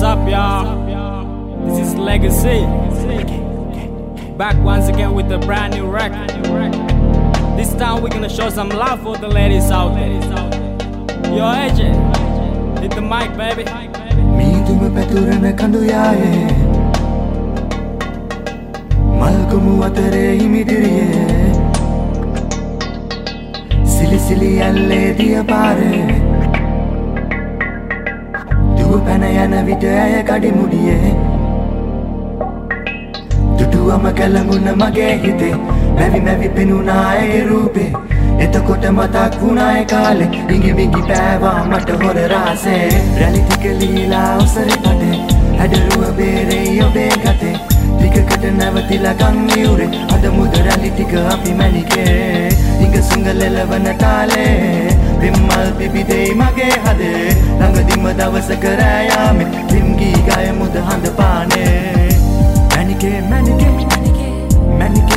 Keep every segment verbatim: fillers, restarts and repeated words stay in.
up, y'all? This is Legacy. Back once again with a brand new record. This time we're gonna show some love for the ladies out there. Yo, A J, hit the mic, baby. Meetume paturana kandu yaye Malkumu atere imidiriye Sili sili alle diya pare Duwa pana yana vita aya kadi mudiye Duduwa makalanguna mage hite Mavi mavi penuna ege rupe එතකොට මතක් වුණා ඒ කාලේ ඉඟි බිඟි පෑවා මට හොර රාසේ රැලි ටික ලීලා ඔසරේ පටේ හැඩරුව බේරේ ඔබේ ගතේ ටිකකට නැවතිලා ගම් නියුරේ අද මුද රැලි ටික අපි මැණිකේ ඉඟ සුංගලලවන තාලේ විම්මල් පිපි දෙයි මගේ හදේ ළඟදිම දවසක රෑයාමේ පිම්ගී ගය මුද හඳ පානේ Menike Menike Menike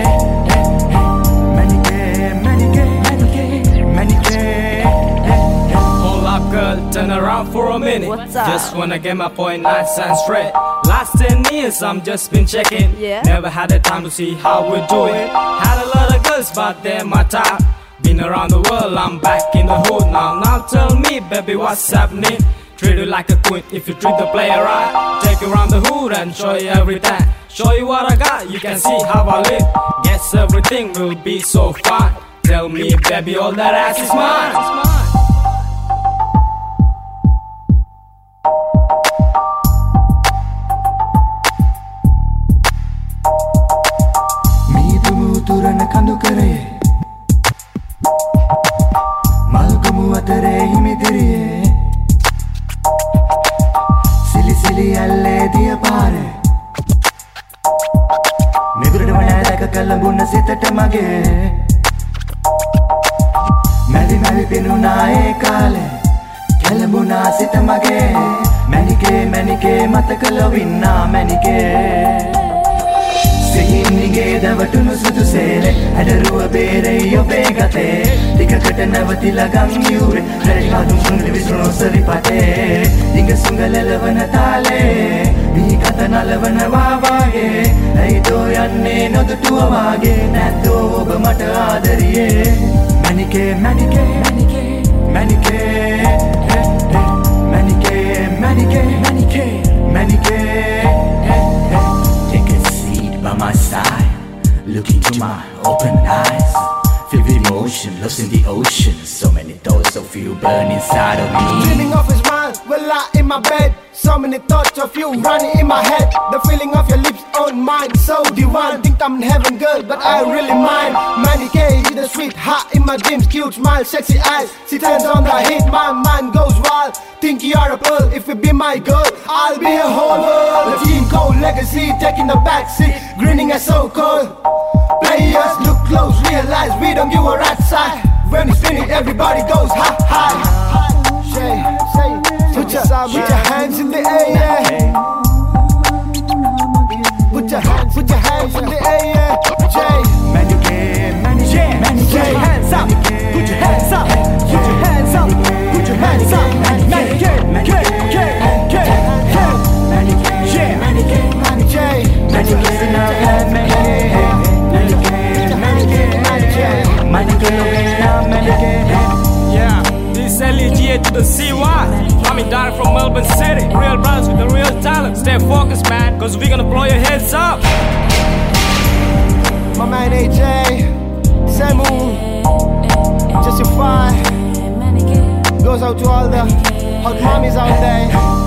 Turn around for a minute. What's up? Just wanna get my point nice and straight. Last ten years I'm just been checking. Yeah. Never had the time to see how we're doing. Had a lot of girls but they're my type. Been around the world, I'm back in the hood now. Now tell me baby what's happening. Treat you like a queen if you treat the player right. Take you around the hood and show you everything. Show you what I got, you can see how I live. Guess everything will be so fine. Tell me baby all that ass is mine. තුරන කඳු කරේ මල්ගමු අතරේ හිමිදිරියේ සිලි සිලි ඇල්ලේ දිය පාරේ මෙගුරට මනෑ දැක කලඹුණ සිතට මගේ මැවි මැවි පෙනුනා ඒ කාලේ කැළඹුණා සිත මගේ මැණිකේ මැණිකේ මතක ලොවින්නා මැණිකේ සිහින්නිගේ දවටුණු සුදු සේලේ හැඩරුව බේරේ ඔබේ ගතේ ටිකකට නැවතිලා ගම් නියුරේ රැලි හදුම් සුන්දර විසුණු සරි පටේ ඉඟ සුංගලලවන තාලේ මී කත නලවන වාවාගේ ඇයිදෝ යන්නේ නොදුටුව වාගේ නැත්තෝ ඔබ මට ආදරියේ Menike Menike Menike Menike Menike Menike Menike Menike by my side, look into my open eyes. Feel the emotion, lost in the ocean. So many thoughts of you burn inside of me. Dreaming of his smile, well lie in my bed. So many thoughts of you running in my head. The feeling of your lips on mine, so divine. Think I'm in heaven, girl, but I really mind. Manny K, you the sweet heart in my dreams. Cute smile, sexy eyes. She turns on the hit, my mind goes wild. Think you're a pearl, if you be my girl, I'll be a whole world. The team cold legacy, taking the back seat, grinning as so cold. Players look close, realize we don't give a rat's eye. When it's spinning, everybody goes high, high. Say, say, put your, put your hands in the air, yeah. Put your hands, put your hands in the air, yeah. Jay, Manny Manny yeah, Manny Jay, hands up, put your hands up, put your hands up, put your hands up. Manny K, K, K, K, K, Manny K, yeah, Manny K, Manny J, Manny K, Manny Yeah, this is L E G to the C Y. Coming down from Melbourne City. Real brothers with the real talent. Stay focused, man, cause we're gonna blow your heads up. my man A J, Samu, Justify. Goes out to all the hot mommies out there.